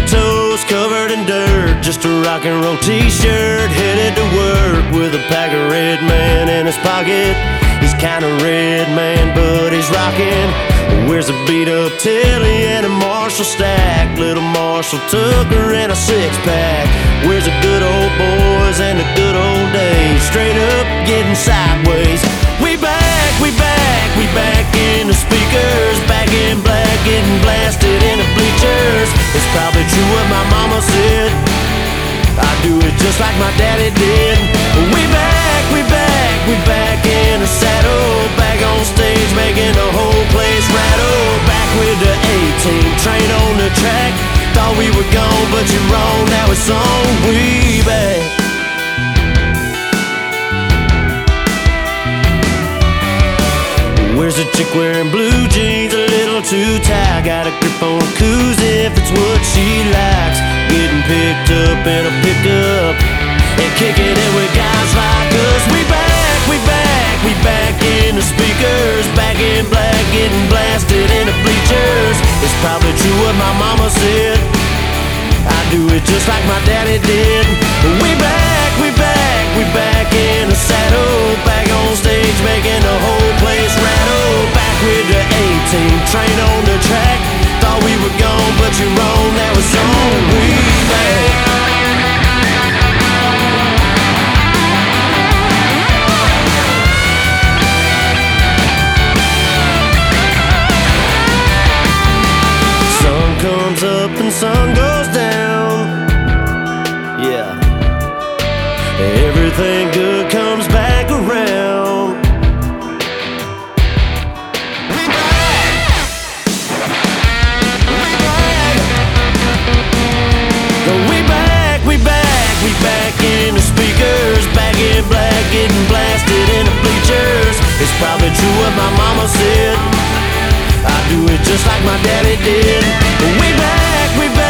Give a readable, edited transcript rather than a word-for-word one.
toes covered in dirt, just a rock and roll t-shirt, headed to work with a pack of Red Man in his pocket. He's kinda red, man, but he's rockin'. Wears a beat up Tilly and a Marshall stack, little Marshall Tucker and a six-pack. Wears a good old boys and the good old days, straight up getting sideways. We back, we back, we back in the speakers, back in black, getting blasted in the bleachers. It's probably true what my mama said, I do it just like my daddy did. We back, we back, we back in the saddle, back on stage making the whole place rattle. Back with the A-Team, train on the track. Thought we were gone, but you're wrong, now it's on. We back. Where's a chick wearing blue jeans, a little too tight? Got a grip on a koozie if it's what she likes. Getting picked up in a pickup and kicking it with guys like us. We back, we back, we back in the speakers, back in black, getting blasted in the bleachers. It's probably true what my mama said, I do it just like my daddy did. We back, we back, we back in the saddle, back on stage making the whole place rattle. Back with the A-Team, train on the track. Thought we were gone, but you're wrong, now it's on. We back. Sun comes up and sun goes down. Yeah. Everything good comes back around. We back. We back, we back, we back in the speakers, back in black, getting blasted in the bleachers. It's probably true what my mama said, I do it just like my daddy did. We back, we back.